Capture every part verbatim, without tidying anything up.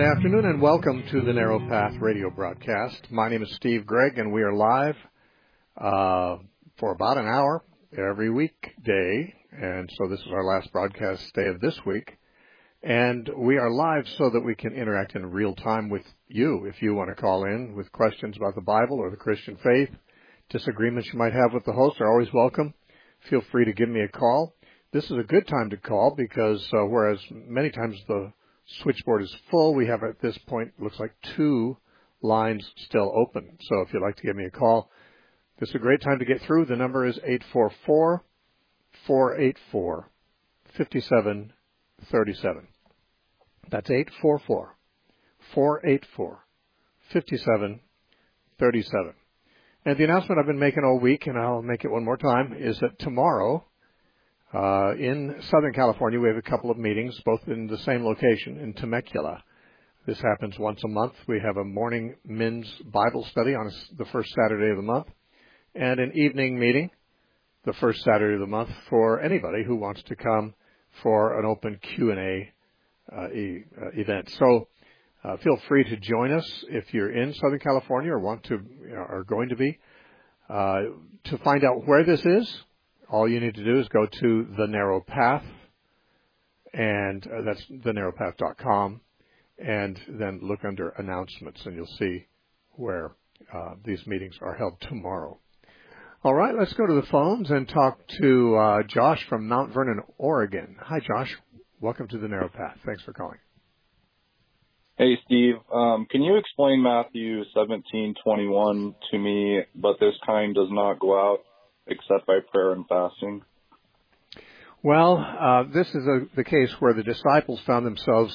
Good afternoon and welcome to the Narrow Path radio broadcast. My name is Steve Gregg and we are live uh, for about an hour every weekday. And so this is our last broadcast day of this week. And we are live so that we can interact in real time with you. If you want to call in with questions about the Bible or the Christian faith, disagreements you might have with the host are always welcome. Feel free to give me a call. This is a good time to call because uh, whereas many times the switchboard is full, we have at this point, looks like two lines still open. So if you'd like to give me a call, this is a great time to get through. The number is eight four four, four eight four, five seven three seven. That's eight four four, four eight four, five seven three seven. And the announcement I've been making all week, and I'll make it one more time, is that tomorrow uh, in Southern California we have a couple of meetings, both in the same location, in Temecula. This happens once a month. We have a morning men's Bible study on the first Saturday of the month, and an evening meeting the first Saturday of the month for anybody who wants to come for an open Q and A uh, e- uh, event. So uh, feel free to join us if you're in Southern California or want to, you know, are going to be. Uh, to find out where this is, all you need to do is go to The Narrow Path, and uh, that's the narrow path dot com, and then look under announcements, and you'll see where uh, these meetings are held tomorrow. All right, let's go to the phones and talk to uh, Josh from Mount Vernon, Oregon. Hi, Josh. Welcome to The Narrow Path. Thanks for calling. Hey, Steve. Um, can you explain Matthew seventeen twenty-one to me? But this kind does not go out except by prayer and fasting. Well, uh, this is a, the case where the disciples found themselves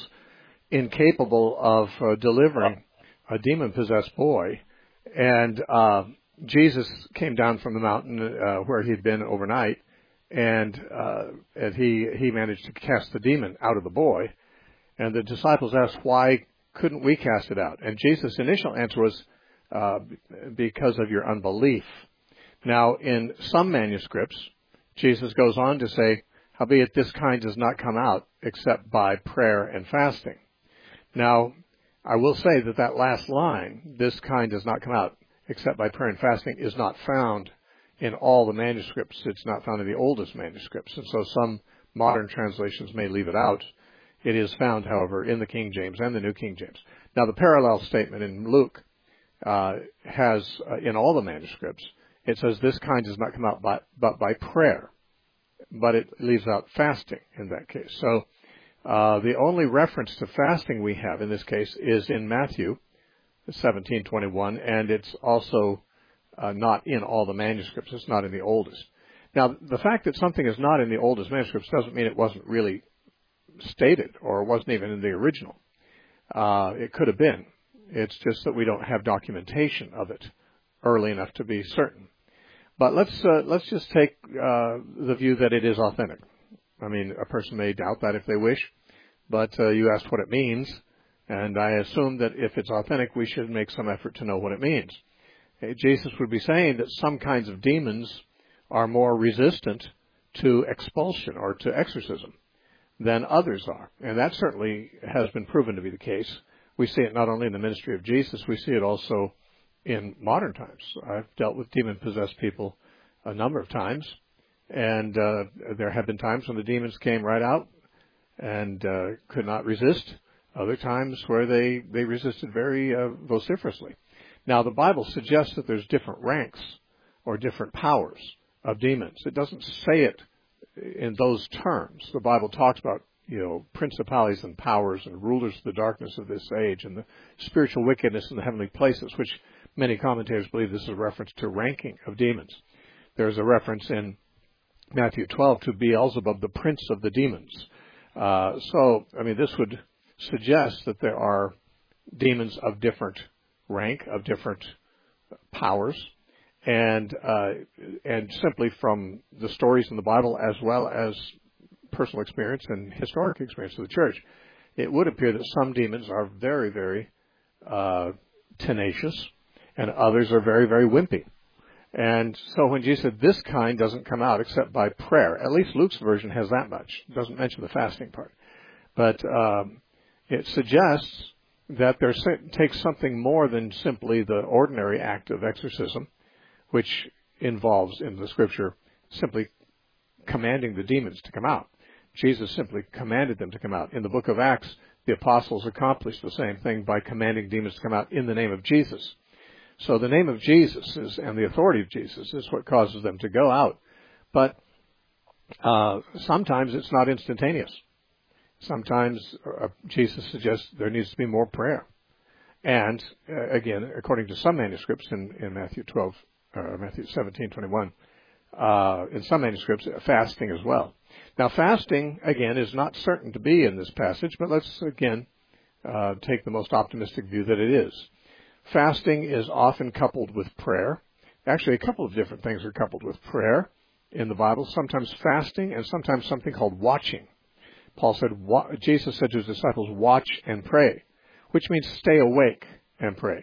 incapable of uh, delivering a demon-possessed boy, and uh, Jesus came down from the mountain uh, where he'd been overnight, and, uh, and he he managed to cast the demon out of the boy. And the disciples asked, why couldn't we cast it out? And Jesus' initial answer was, uh, because of your unbelief. Now, in some manuscripts, Jesus goes on to say, howbeit this kind does not come out except by prayer and fasting. Now, I will say that that last line, this kind does not come out except by prayer and fasting, is not found in all the manuscripts. It's not found in the oldest manuscripts. And so some modern translations may leave it out. It is found, however, in the King James and the New King James. Now, the parallel statement in Luke uh, has, uh, in all the manuscripts, it says this kind does not come out by, but by prayer. But it leaves out fasting in that case. So uh, the only reference to fasting we have in this case is in Matthew seventeen twenty-one, and it's also uh, not in all the manuscripts. It's not in the oldest. Now, the fact that something is not in the oldest manuscripts doesn't mean it wasn't really stated or wasn't even in the original. Uh, it could have been. It's just that we don't have documentation of it early enough to be certain. But let's uh, let's just take uh, the view that it is authentic. I mean, a person may doubt that if they wish, but uh, you asked what it means, and I assume that if it's authentic, we should make some effort to know what it means. Jesus would be saying that some kinds of demons are more resistant to expulsion or to exorcism than others are. And that certainly has been proven to be the case. We see it not only in the ministry of Jesus, we see it also in modern times. I've dealt with demon-possessed people a number of times, and uh, there have been times when the demons came right out and uh, could not resist. Other times where they, they resisted very uh, vociferously. Now, the Bible suggests that there's different ranks or different powers of demons. It doesn't say it in those terms. The Bible talks about, you know, principalities and powers and rulers of the darkness of this age and the spiritual wickedness in the heavenly places, which many commentators believe this is a reference to ranking of demons. There's a reference in Matthew twelve to Beelzebub, the prince of the demons. Uh, so, I mean, this would suggest that there are demons of different rank, of different powers, and uh, and simply from the stories in the Bible as well as personal experience and historic experience of the church, it would appear that some demons are very, very uh, tenacious, and others are very, very wimpy. And so when Jesus said this kind doesn't come out except by prayer, at least Luke's version has that much. It doesn't mention the fasting part. But um, it suggests that there takes something more than simply the ordinary act of exorcism, which involves in the Scripture simply commanding the demons to come out. Jesus simply commanded them to come out. In the book of Acts, the apostles accomplished the same thing by commanding demons to come out in the name of Jesus. So the name of Jesus is, and the authority of Jesus is what causes them to go out. But uh, sometimes it's not instantaneous. Sometimes uh, Jesus suggests there needs to be more prayer. And uh, again, according to some manuscripts in, in Matthew twelve, uh, Matthew seventeen twenty-one, uh, in some manuscripts, fasting as well. Now, fasting, again, is not certain to be in this passage, but let's, again, uh, take the most optimistic view that it is. Fasting is often coupled with prayer. Actually, a couple of different things are coupled with prayer in the Bible, sometimes fasting and sometimes something called watching. Paul said, Jesus said to his disciples, watch and pray, which means stay awake and pray.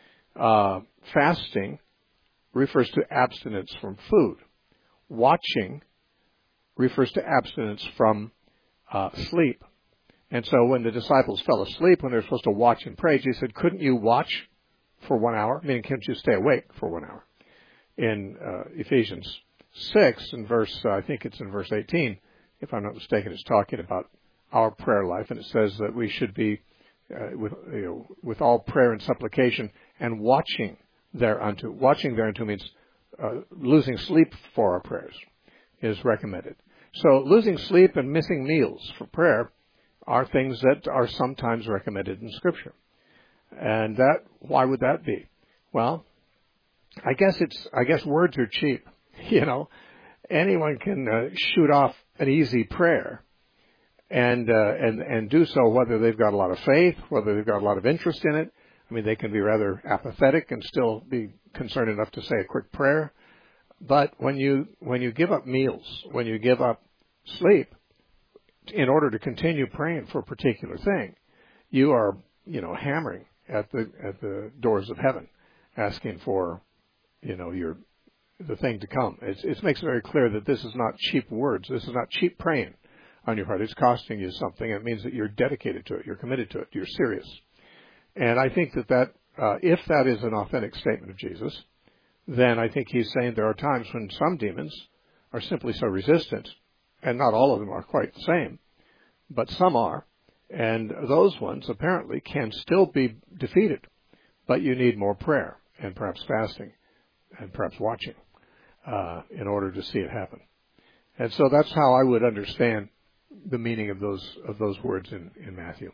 Uh, fasting refers to abstinence from food. Watching refers to abstinence from uh, sleep. And so when the disciples fell asleep, when they were supposed to watch and pray, Jesus said, couldn't you watch for one hour? Meaning, can't you stay awake for one hour? In uh, Ephesians six, in verse, uh, I think it's in verse eighteen, if I'm not mistaken, it's talking about our prayer life, and it says that we should be uh, with you know, with all prayer and supplication and watching thereunto. Watching thereunto means uh, losing sleep for our prayers is recommended. So losing sleep and missing meals for prayer are things that are sometimes recommended in Scripture. And that, why would that be? Well, I guess it's, I guess words are cheap. You know, anyone can uh, shoot off an easy prayer and, uh, and, and do so whether they've got a lot of faith, whether they've got a lot of interest in it. I mean, they can be rather apathetic and still be concerned enough to say a quick prayer. But when you, when you give up meals, when you give up sleep in order to continue praying for a particular thing, you are, you know, hammering at the, at the doors of heaven, asking for, you know, your, the thing to come. It's, it makes it very clear that this is not cheap words. This is not cheap praying on your part. It's costing you something. It means that you're dedicated to it. You're committed to it. You're serious. And I think that that, uh, if that is an authentic statement of Jesus, then I think he's saying there are times when some demons are simply so resistant, and not all of them are quite the same, but some are, and those ones apparently can still be defeated, but you need more prayer and perhaps fasting and perhaps watching uh, in order to see it happen. And so that's how I would understand the meaning of those of those words in, in Matthew.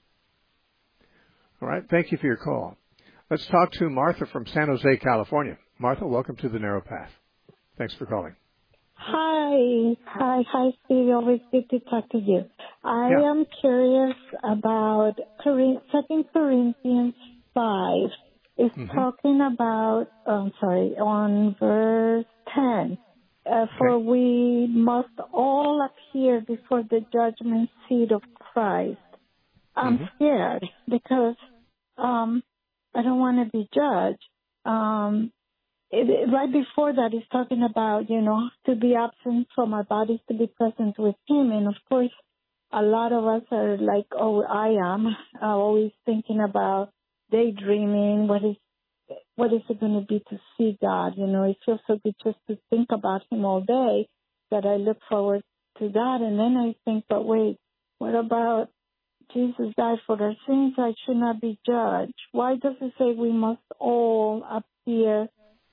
All right, thank you for your call. Let's talk to Martha from San Jose, California. Martha, welcome to the Narrow Path. Thanks for calling. Hi. Hi, hi, Steve. Always good to talk to you. I yeah. am curious about Second Corinthians five. It's mm-hmm. talking about, I'm sorry, on verse ten. Uh, for okay. we must all appear before the judgment seat of Christ. I'm mm-hmm. scared because um, I don't want to be judged. Um, it, it, right before that, it's talking about, you know, to be absent from our bodies, to be present with Him. And, of course, a lot of us are like, oh, I am, uh, always thinking about daydreaming. What is what is it going to be to see God? You know, it feels so good just to think about Him all day that I look forward to that. And then I think, but wait, what about Jesus died for our sins? I should not be judged. Why does it say we must all appear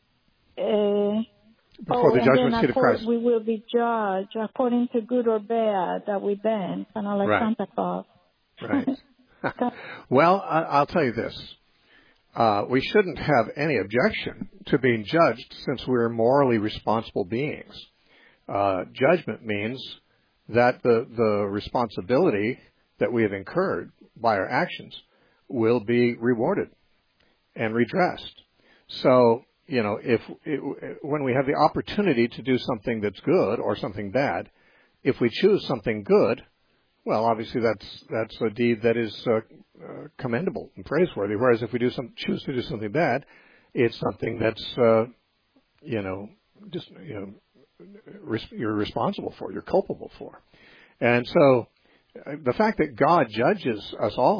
uh, before oh, the judgment seat of Christ? We will be judged according to good or bad that we've been, kind of like right. Santa Claus. Right. Well, I, I'll tell you this. Uh, we shouldn't have any objection to being judged since we're morally responsible beings. Uh, judgment means that the, the responsibility that we have incurred by our actions will be rewarded and redressed. So, you know, if it, when we have the opportunity to do something that's good or something bad, if we choose something good, well, obviously that's that's a deed that is uh, uh, commendable and praiseworthy. Whereas if we do some choose to do something bad, it's something that's uh, you know just you know res- you're responsible for, you're culpable for. And so uh, the fact that God judges us all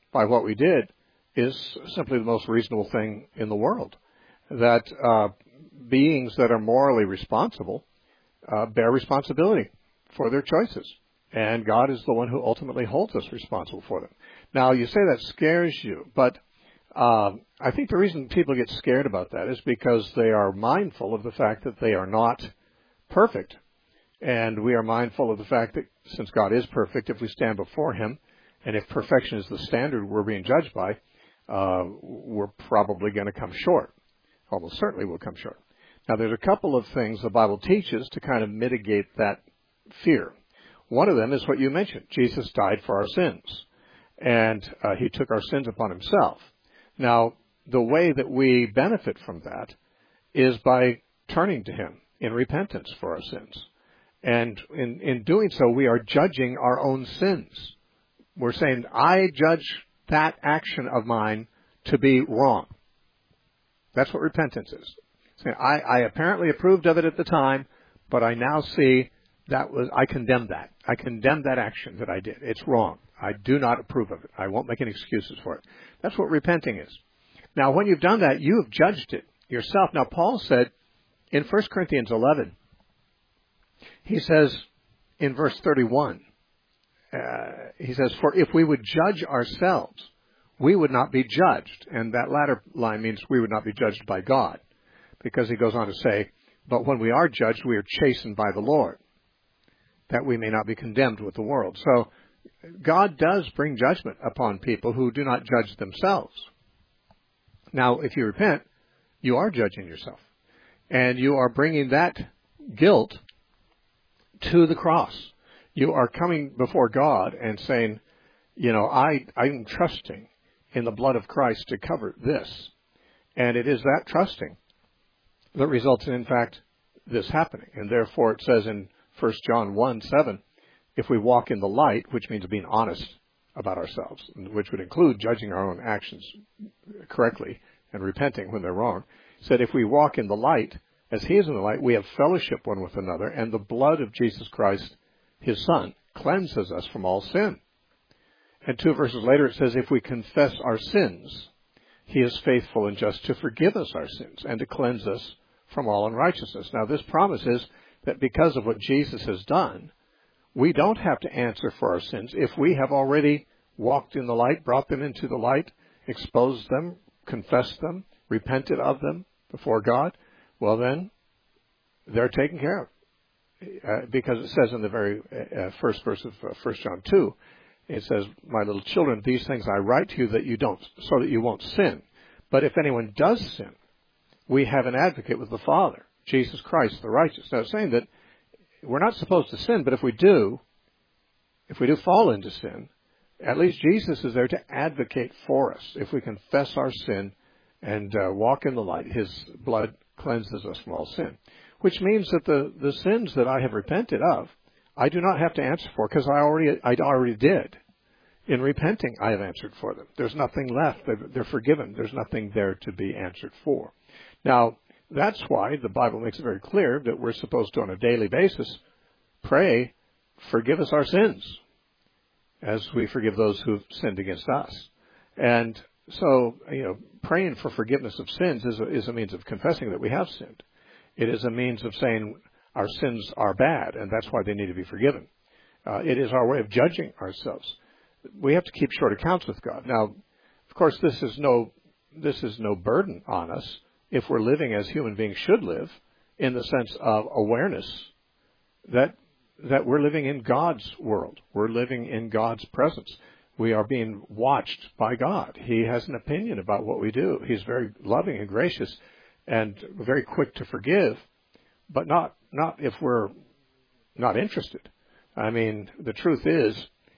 by what we did is simply the most reasonable thing in the world. That uh, beings that are morally responsible uh, bear responsibility for their choices. And God is the one who ultimately holds us responsible for them. Now, you say that scares you, but uh, I think the reason people get scared about that is because they are mindful of the fact that they are not perfect. And we are mindful of the fact that since God is perfect, if we stand before Him, and if perfection is the standard we're being judged by, uh, we're probably going to come short. Almost certainly we'll come short. Now, there's a couple of things the Bible teaches to kind of mitigate that fear. One of them is what you mentioned. Jesus died for our sins, and uh, He took our sins upon Himself. Now, the way that we benefit from that is by turning to Him in repentance for our sins. And in, in doing so, we are judging our own sins. We're saying, I judge that action of mine to be wrong. That's what repentance is. Saying, I, I apparently approved of it at the time, but I now see that was, I condemn that. I condemn that action that I did. It's wrong. I do not approve of it. I won't make any excuses for it. That's what repenting is. Now, when you've done that, you have judged it yourself. Now, Paul said in First Corinthians eleven, he says in verse thirty-one, uh, he says, for if we would judge ourselves, we would not be judged. And that latter line means we would not be judged by God, because he goes on to say, but when we are judged, we are chastened by the Lord, that we may not be condemned with the world. So God does bring judgment upon people who do not judge themselves. Now, if you repent, you are judging yourself. And you are bringing that guilt to the cross. You are coming before God and saying, you know, I, I'm trusting in the blood of Christ to cover this. And it is that trusting that results in, in fact, this happening. And therefore it says in First John one seven, if we walk in the light, which means being honest about ourselves, which would include judging our own actions correctly and repenting when they're wrong, said if we walk in the light, as He is in the light, we have fellowship one with another, and the blood of Jesus Christ, His Son, cleanses us from all sin. And two verses later it says, if we confess our sins, He is faithful and just to forgive us our sins and to cleanse us from all unrighteousness. Now, this promise is that because of what Jesus has done, we don't have to answer for our sins. If we have already walked in the light, brought them into the light, exposed them, confessed them, repented of them before God, well then, they're taken care of. Uh, because it says in the very uh, first verse of uh, First John two, it says, my little children, these things I write to you that you don't, so that you won't sin. But if anyone does sin, we have an advocate with the Father, Jesus Christ, the righteous. Now, it's saying that we're not supposed to sin, but if we do, if we do fall into sin, at least Jesus is there to advocate for us. If we confess our sin and uh, walk in the light, His blood cleanses us from all sin. Which means that the, the sins that I have repented of, I do not have to answer for, because I already I already did. In repenting, I have answered for them. There's nothing left. They're, they're forgiven. There's nothing there to be answered for. Now, that's why the Bible makes it very clear that we're supposed to, on a daily basis, pray, forgive us our sins, as we forgive those who've sinned against us. And so, you know, praying for forgiveness of sins is a, is a means of confessing that we have sinned. It is a means of saying our sins are bad, and that's why they need to be forgiven. Uh, it is our way of judging ourselves. We have to keep short accounts with God. Now, of course, this is no this is no burden on us if we're living as human beings should live, in the sense of awareness that that we're living in God's world. We're living in God's presence. We are being watched by God. He has an opinion about what we do. He's very loving and gracious and very quick to forgive, but not not if we're not interested. I mean, the truth is,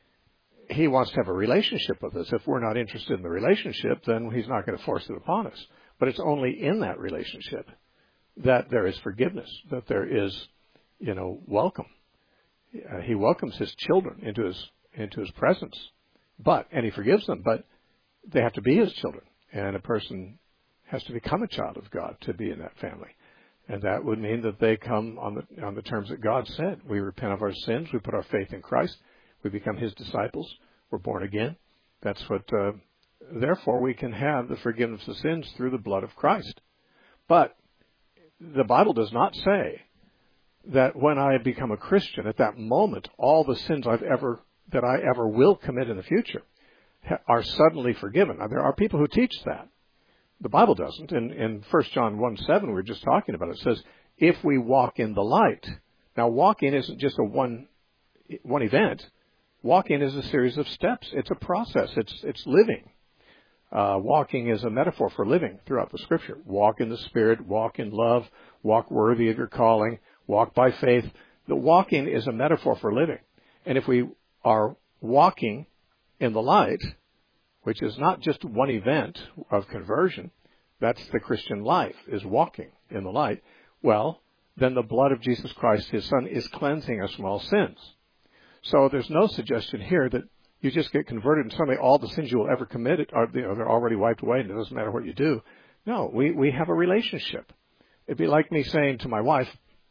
He wants to have a relationship with us. If we're not interested in the relationship, then He's not going to force it upon us. But it's only in that relationship that there is forgiveness, that there is, you know, welcome. Uh, he welcomes His children into His into His presence, but and He forgives them. But they have to be His children, and a person has to become a child of God to be in that family. And that would mean that they come on the on the terms that God said. We repent of our sins. We put our faith in Christ. We become His disciples. We're born again. That's what, uh, therefore we can have the forgiveness of sins through the blood of Christ. But the Bible does not say that when I become a Christian, at that moment, all the sins I've ever, that I ever will commit in the future are suddenly forgiven. Now, there are people who teach that. The Bible doesn't. In, in First John one seven, we were just talking about it, it says, if we walk in the light. Now, walking isn't just a one, one event. Walking is a series of steps. It's a process. It's, it's living. Uh, walking is a metaphor for living throughout the Scripture. Walk in the Spirit, walk in love, walk worthy of your calling, walk by faith. The walking is a metaphor for living. And if we are walking in the light, which is not just one event of conversion, that's the Christian life, is walking in the light, well, then the blood of Jesus Christ, His Son, is cleansing us from all sins. So there's no suggestion here that you just get converted and suddenly all the sins you will ever commit are, you know, they're already wiped away and it doesn't matter what you do. No, we, we have a relationship. It'd be like me saying to my wife,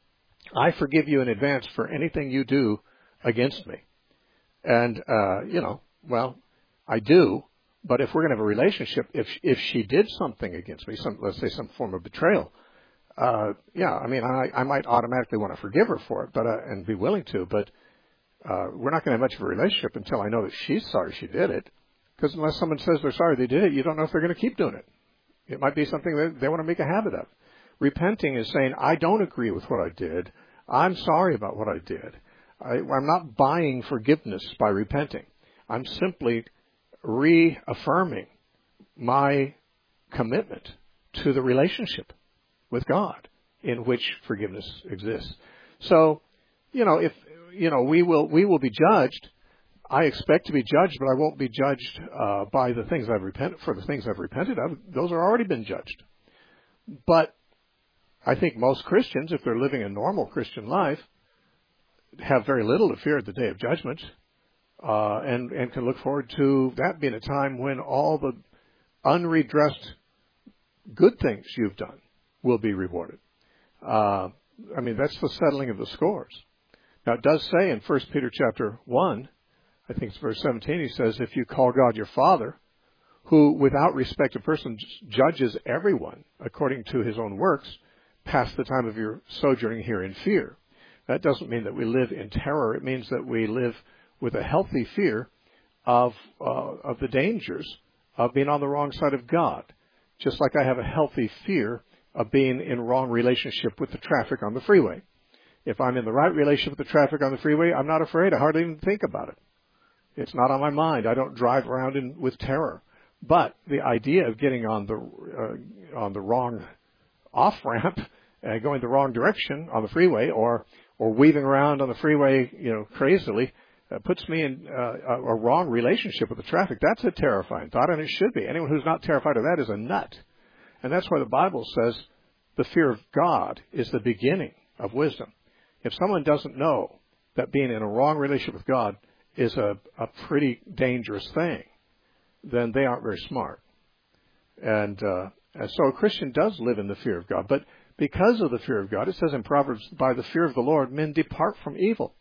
I forgive you in advance for anything you do against me. And, uh, you know, well, I do, but if we're going to have a relationship, if if she did something against me, some, let's say some form of betrayal, uh, yeah, I mean, I, I might automatically want to forgive her for it, but uh, and be willing to, but uh, we're not going to have much of a relationship until I know that she's sorry she did it. Because unless someone says they're sorry they did it, you don't know if they're going to keep doing it. It might be something that they want to make a habit of. Repenting is saying, I don't agree with what I did. I'm sorry about what I did. I, I'm not buying forgiveness by repenting. I'm simply reaffirming my commitment to the relationship with God in which forgiveness exists. So, you know, if, you know, we will, we will be judged. I expect to be judged, but I won't be judged uh, by the things I've repented, for the things I've repented of. Those have already been judged. But I think most Christians, if they're living a normal Christian life, have very little to fear at the day of judgment, uh, and, and can look forward to that being a time when all the unredressed good things you've done will be rewarded. Uh, I mean, that's the settling of the scores. Now, it does say in First Peter chapter one, I think it's verse seventeen, he says, if you call God your Father, who without respect of person judges everyone according to his own works, pass the time of your sojourning here in fear. That doesn't mean that we live in terror. It means that we live with a healthy fear of uh, of the dangers of being on the wrong side of God. Just like I have a healthy fear of being in wrong relationship with the traffic on the freeway. If I'm in the right relationship with the traffic on the freeway, I'm not afraid. I hardly even think about it. It's not on my mind. I don't drive around in, with terror. But the idea of getting on the uh, on the wrong off ramp, uh, going the wrong direction on the freeway, or or weaving around on the freeway, you know, crazily, uh, puts me in uh, a, a wrong relationship with the traffic. That's a terrifying thought, and it should be. Anyone who's not terrified of that is a nut. And that's why the Bible says the fear of God is the beginning of wisdom. If someone doesn't know that being in a wrong relationship with God is a, a pretty dangerous thing, then they aren't very smart. And, uh, and so a Christian does live in the fear of God. But because of the fear of God, it says in Proverbs, by the fear of the Lord, men depart from evil.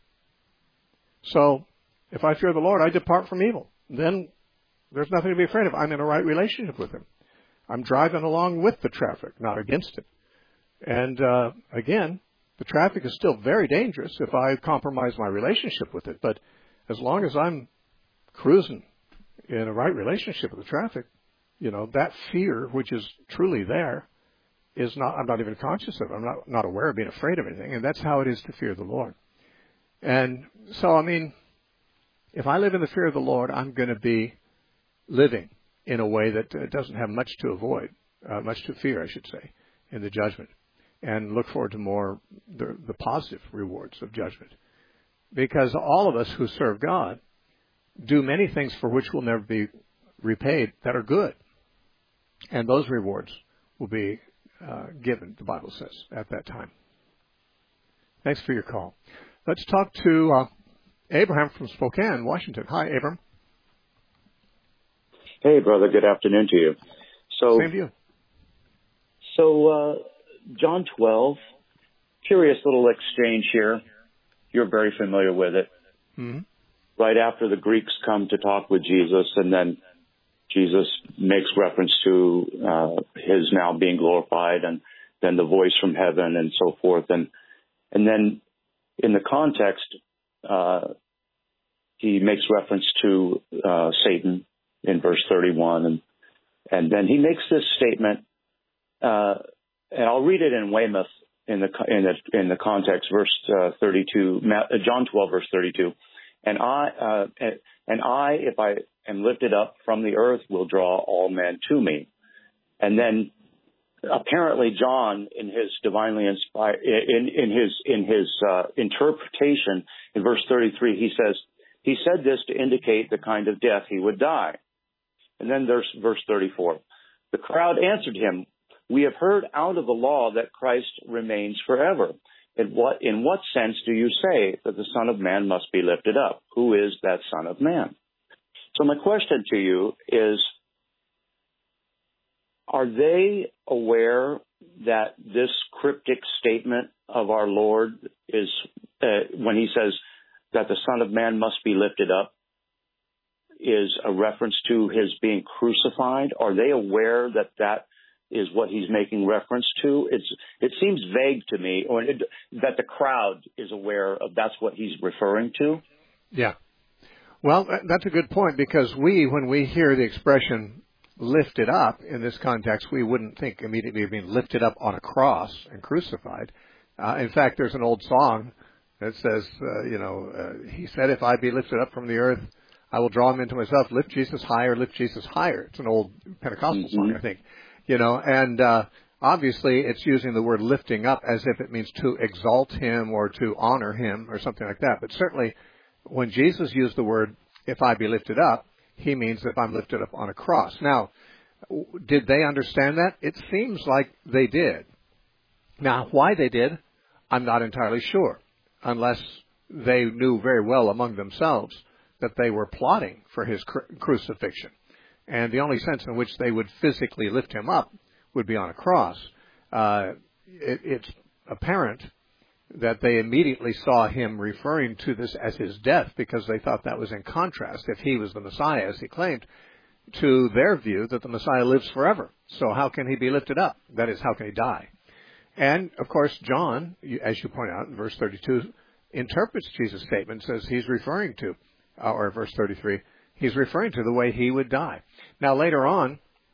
So if I fear the Lord, I depart from evil. Then there's nothing to be afraid of. I'm in a right relationship with Him. I'm driving along with the traffic, not against it. And uh, again, the traffic is still very dangerous if I compromise my relationship with it. But as long as I'm cruising in a right relationship with the traffic, you know, that fear, which is truly there, is not, I'm not even conscious of it. I'm not, not aware of being afraid of anything. And that's how it is to fear the Lord. And so, I mean, if I live in the fear of the Lord, I'm going to be living in a way that uh, doesn't have much to avoid, uh, much to fear, I should say, in the judgment, and look forward to more the, the positive rewards of judgment. Because all of us who serve God do many things for which we'll never be repaid that are good. And those rewards will be uh, given, the Bible says, at that time. Thanks for your call. Let's talk to uh, Abraham from Spokane, Washington. Hi, Abram. Hey, brother. Good afternoon to you. So, Same to you. So, uh, John twelve, curious little exchange here. You're very familiar with it. Mm-hmm. Right after the Greeks come to talk with Jesus, and then Jesus makes reference to uh, his now being glorified, and then the voice from heaven and so forth. And and then in the context, uh, he makes reference to uh, Satan in verse thirty-one. And, and then he makes this statement, uh, and I'll read it in Weymouth in the in the, in the context, verse uh, thirty-two, John twelve, verse thirty-two. And I, uh, and I, if I am lifted up from the earth, will draw all men to me. And then, apparently, John, in his divinely inspired, in, in his in his uh, interpretation, in verse thirty-three, he says, he said this to indicate the kind of death he would die. And then there's verse thirty-four. The crowd answered him, "We have heard out of the law that Christ remains forever. In what, in what sense do you say that the Son of Man must be lifted up? Who is that Son of Man?" So my question to you is, are they aware that this cryptic statement of our Lord is, uh, when he says that the Son of Man must be lifted up, is a reference to his being crucified? Are they aware that that is what he's making reference to? It's, it seems vague to me, or it, that the crowd is aware of that's what he's referring to. Yeah. Well, that's a good point, because we, when we hear the expression lifted up in this context, we wouldn't think immediately of being lifted up on a cross and crucified. Uh, in fact, there's an old song that says, uh, you know, uh, he said, "If I be lifted up from the earth, I will draw him into myself. Lift Jesus higher, lift Jesus higher." It's an old Pentecostal mm-hmm. song, I think. You know, and uh, obviously it's using the word lifting up as if it means to exalt him or to honor him or something like that. But certainly when Jesus used the word, "if I be lifted up," he means if I'm lifted up on a cross. Now, did they understand that? It seems like they did. Now, why they did, I'm not entirely sure, unless they knew very well among themselves that they were plotting for his cru- crucifixion. And the only sense in which they would physically lift him up would be on a cross. Uh, it, it's apparent that they immediately saw him referring to this as his death, because they thought that was in contrast, if he was the Messiah, as he claimed, to their view that the Messiah lives forever. So how can he be lifted up? That is, how can he die? And, of course, John, as you point out in verse thirty-two, interprets Jesus' statement, says he's referring to, or verse thirty-three, he's referring to the way he would die. Now, later on,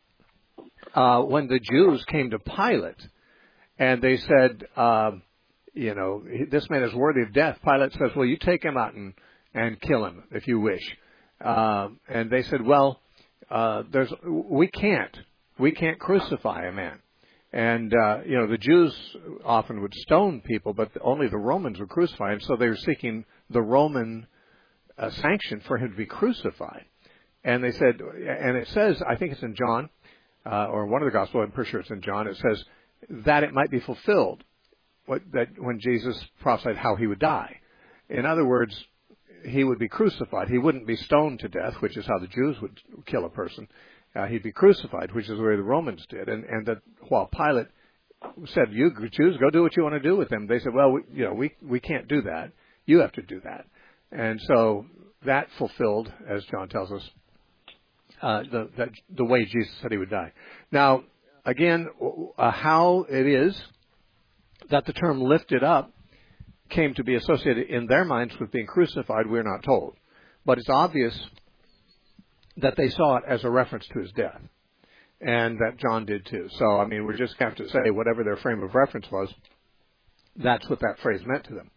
uh, when the Jews came to Pilate, and they said, uh, you know, this man is worthy of death, Pilate says, "Well, you take him out and, and kill him, if you wish." Uh, and they said, well, uh, there's, we can't. We can't crucify a man. And, uh, you know, the Jews often would stone people, but only the Romans would crucify him, so they were seeking the Roman uh, sanction for him to be crucified. And they said, and it says, I think it's in John, uh, or one of the Gospels, I'm pretty sure it's in John, it says that it might be fulfilled, what, that when Jesus prophesied how he would die. In other words, he would be crucified. He wouldn't be stoned to death, which is how the Jews would kill a person. Uh, he'd be crucified, which is the way the Romans did. And, and that while Pilate said, "You Jews, go do what you want to do with him," they said, "Well, we, you know, we we can't do that. You have to do that." And so that fulfilled, as John tells us, uh, the that, the way Jesus said he would die. Now, again, uh, how it is that the term "lifted up" came to be associated in their minds with being crucified, we're not told. But it's obvious that they saw it as a reference to his death, and that John did too. So, I mean, we just have to say whatever their frame of reference was, that's what that phrase meant to them.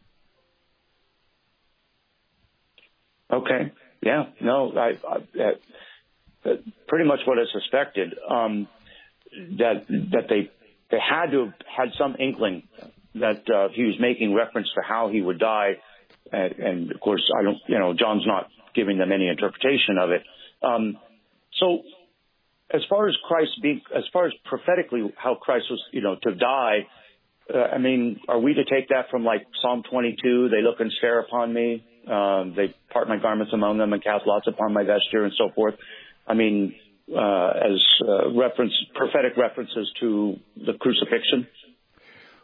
Okay. Yeah. No, I, I, uh, pretty much what I suspected, um, that that they they had to have had some inkling that uh, he was making reference to how he would die, and, and of course, I don't, you know, John's not giving them any interpretation of it. Um, so, as far as Christ being, as far as prophetically how Christ was, you know, to die, uh, I mean, are we to take that from like Psalm twenty-two? They look and stare upon me. Um, they part my garments among them and cast lots upon my vesture and so forth. I mean, uh, as uh, reference, prophetic references to the crucifixion.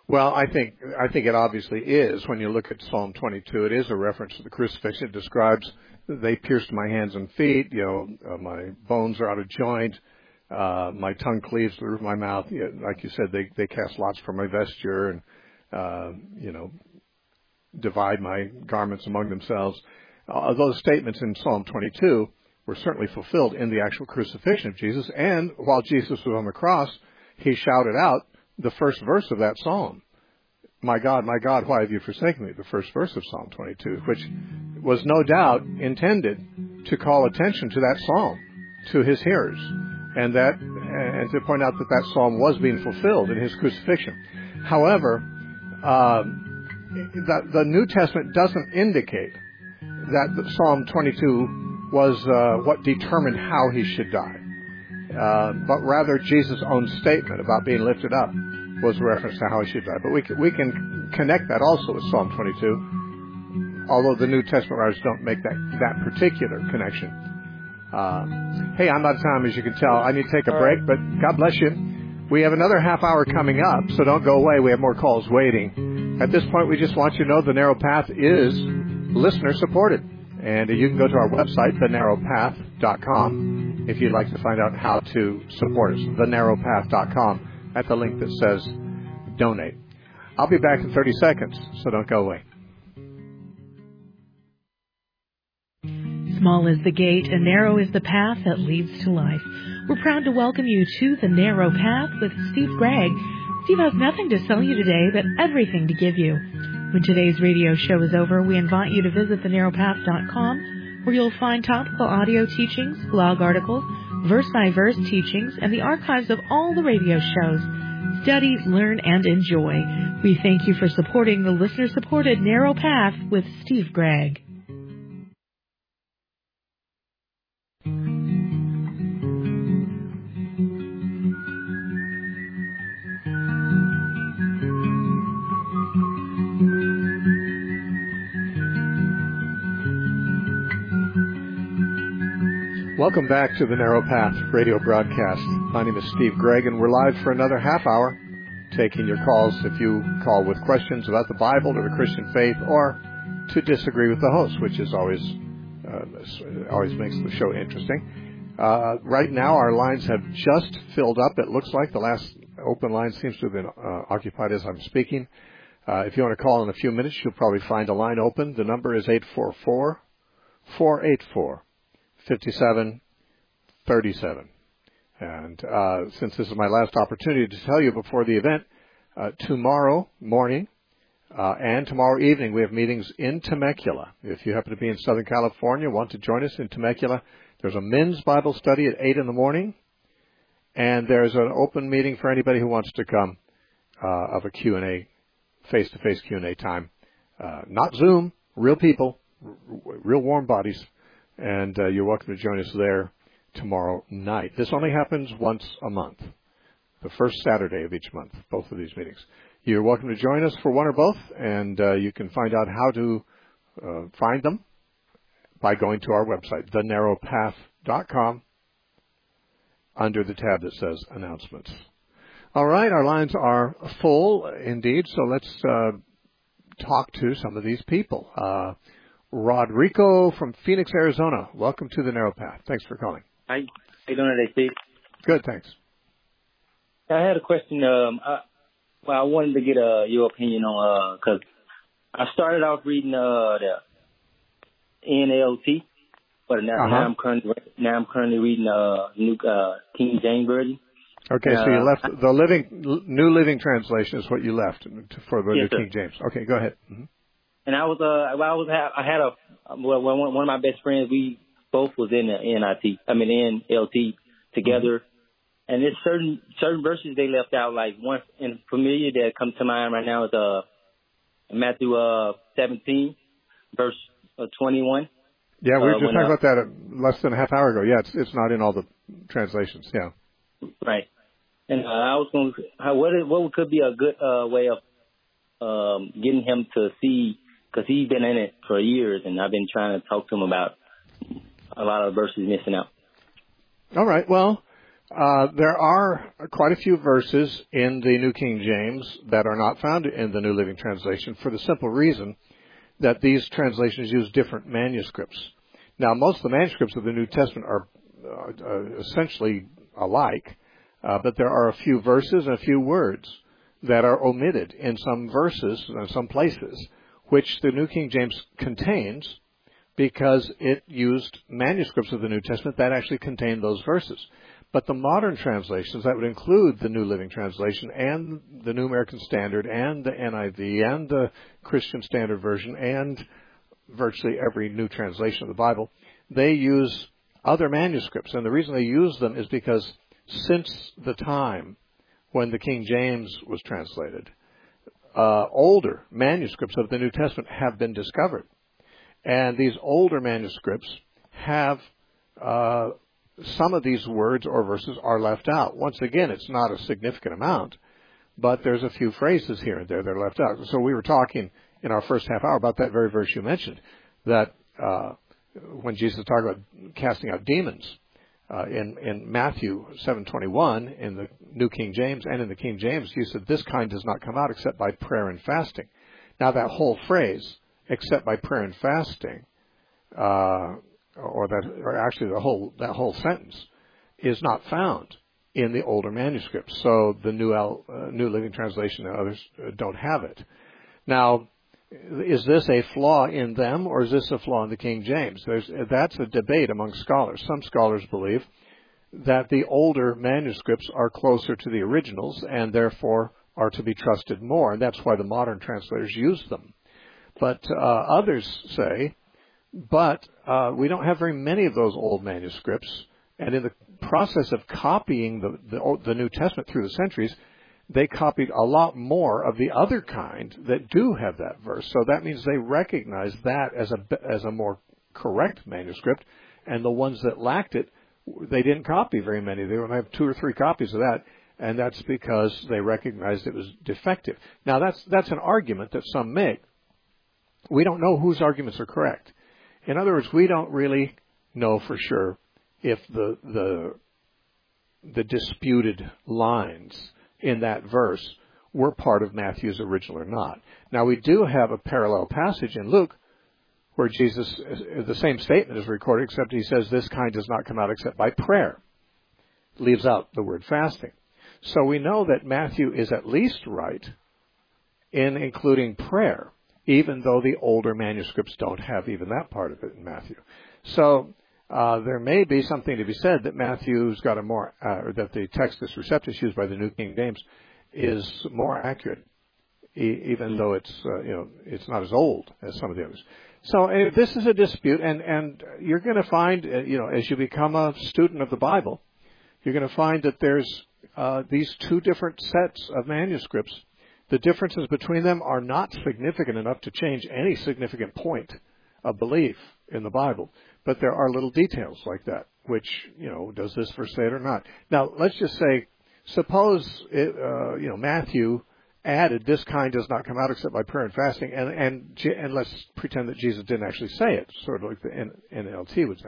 Well, I think I think it obviously is. When you look at Psalm twenty-two, it is a reference to the crucifixion. It describes, they pierced my hands and feet. You know, uh, my bones are out of joint. Uh, my tongue cleaves to the roof of my mouth. You know, like you said, they they cast lots for my vesture and uh, you know, divide my garments among themselves. Uh, those statements in Psalm twenty-two were certainly fulfilled in the actual crucifixion of Jesus. And while Jesus was on the cross, he shouted out the first verse of that psalm. My God, my God, why have you forsaken me? The first verse of Psalm twenty-two, which was no doubt intended to call attention to that psalm, to his hearers, and that, and to point out that that psalm was being fulfilled in his crucifixion. However, uh, the, the New Testament doesn't indicate that the Psalm twenty-two was uh, what determined how he should die. Uh, but rather Jesus' own statement about being lifted up was a reference to how he should die. But we can, we can connect that also with Psalm twenty-two, although the New Testament writers don't make that, that particular connection. Uh, hey, I'm out of time, as you can tell. I need to take a break, but God bless you. We have another half hour coming up, so don't go away. We have more calls waiting. At this point, we just want you to know the Narrow Path is listener-supported. And you can go to our website, the narrow path dot com, if you'd like to find out how to support us, the narrow path dot com, at the link that says donate. I'll be back in thirty seconds, so don't go away. Small is the gate and narrow is the path that leads to life. We're proud to welcome you to The Narrow Path with Steve Gregg. Steve has nothing to sell you today, but everything to give you. When today's radio show is over, we invite you to visit the narrow path dot com, where you'll find topical audio teachings, blog articles, verse-by-verse teachings, and the archives of all the radio shows. Study, learn, and enjoy. We thank you for supporting the listener-supported Narrow Path with Steve Gregg. Welcome back to the Narrow Path radio broadcast. My name is Steve Gregg, and we're live for another half hour, taking your calls if you call with questions about the Bible or the Christian faith, or to disagree with the host, which is always uh, always makes the show interesting. Uh, right now, our lines have just filled up. It looks like the last open line seems to have been uh, occupied as I'm speaking. Uh, if you want to call in a few minutes, you'll probably find a line open. The number is eight four four, four eight four, five seven three seven. And uh, since this is my last opportunity to tell you before the event, uh, tomorrow morning uh, and tomorrow evening we have meetings in Temecula. If you happen to be in Southern California, want to join us in Temecula, there's a men's Bible study at eight in the morning, and there's an open meeting for anybody who wants to come uh, of a Q and A, face-to-face Q and A time. Uh, not Zoom, real people, r- real warm bodies. And uh, you're welcome to join us there tomorrow night. This only happens once a month, the first Saturday of each month, both of these meetings. You're welcome to join us for one or both, and uh, you can find out how to uh, find them by going to our website, the narrow path dot com, under the tab that says Announcements. All right, our lines are full indeed, so let's uh, talk to some of these people. Uh, Rodrigo from Phoenix, Arizona. Welcome to the Narrow Path. Thanks for calling. Hi. How you doing today, Steve? Good, thanks. I had a question. Um, I, well, I wanted to get uh, your opinion on, because uh, I started off reading uh, the N L T, but now, uh-huh. now I'm currently now I'm currently reading uh, new uh, King James Version. Okay, uh, so you left the living New Living Translation is what you left for the yes, New sir. King James. Okay, go ahead. Mm-hmm. And I was, uh, I was, I had a, well, one, one of my best friends, we both was in the N I T, I mean, N L T together. Mm-hmm. And there's certain, certain verses they left out, like one in familiar that comes to mind right now is, uh, Matthew, uh, seventeen, verse uh, twenty-one. Yeah, we were uh, just talking uh, about that less than a half hour ago. Yeah, it's, it's not in all the translations. Yeah. Right. And, uh, I was going to, what, is, what could be a good, uh, way of, um, getting him to see, because he's been in it for years, and I've been trying to talk to him about a lot of verses missing out. All right. Well, Uh, there are quite a few verses in the New King James that are not found in the New Living Translation for the simple reason that these translations use different manuscripts. Now, most of the manuscripts of the New Testament are uh, uh, essentially alike, uh, but there are a few verses and a few words that are omitted in some verses and some places, which the New King James contains because it used manuscripts of the New Testament that actually contained those verses. But the modern translations, that would include the New Living Translation and the New American Standard and the N I V and the Christian Standard Version and virtually every new translation of the Bible, they use other manuscripts. And the reason they use them is because since the time when the King James was translated, uh, older manuscripts of the New Testament have been discovered. And these older manuscripts have uh, some of these words or verses are left out. Once again, it's not a significant amount, but there's a few phrases here and there that are left out. So we were talking in our first half hour about that very verse you mentioned, that uh, when Jesus talked about casting out demons uh, in, in Matthew seven twenty-one in the New King James and in the King James, he said, this kind does not come out except by prayer and fasting. Now that whole phrase, except by prayer and fasting, uh, or that, or actually the whole that whole sentence, is not found in the older manuscripts. So the New L, uh, New Living Translation and others uh, don't have it. Now, is this a flaw in them, or is this a flaw in the King James? There's, that's a debate among scholars. Some scholars believe that the older manuscripts are closer to the originals and therefore are to be trusted more, and that's why the modern translators use them. But uh, others say, but uh, we don't have very many of those old manuscripts, and in the process of copying the, the, the New Testament through the centuries, they copied a lot more of the other kind that do have that verse. So that means they recognize that as a, as a more correct manuscript, and the ones that lacked it, they didn't copy very many. They only have two or three copies of that, and that's because they recognized it was defective. Now, that's that's an argument that some make. We don't know whose arguments are correct. In other words, we don't really know for sure if the the the disputed lines in that verse were part of Matthew's original or not. Now, we do have a parallel passage in Luke where Jesus, the same statement is recorded, except he says this kind does not come out except by prayer. Leaves out the word fasting. So we know that Matthew is at least right in including prayer, even though the older manuscripts don't have even that part of it in Matthew. So uh, there may be something to be said that Matthew's got a more, uh, or that the Textus Receptus used by the New King James is more accurate, e- even though it's uh, you know it's not as old as some of the others. So uh, this is a dispute, and and you're going to find uh, you know as you become a student of the Bible, you're going to find that there's uh, these two different sets of manuscripts. The differences between them are not significant enough to change any significant point of belief in the Bible. But there are little details like that, which, you know, does this verse say it or not? Now, let's just say, suppose, it, uh, you know, Matthew added, this kind does not come out except by prayer and fasting, and, and, and let's pretend that Jesus didn't actually say it, sort of like the N L T would say.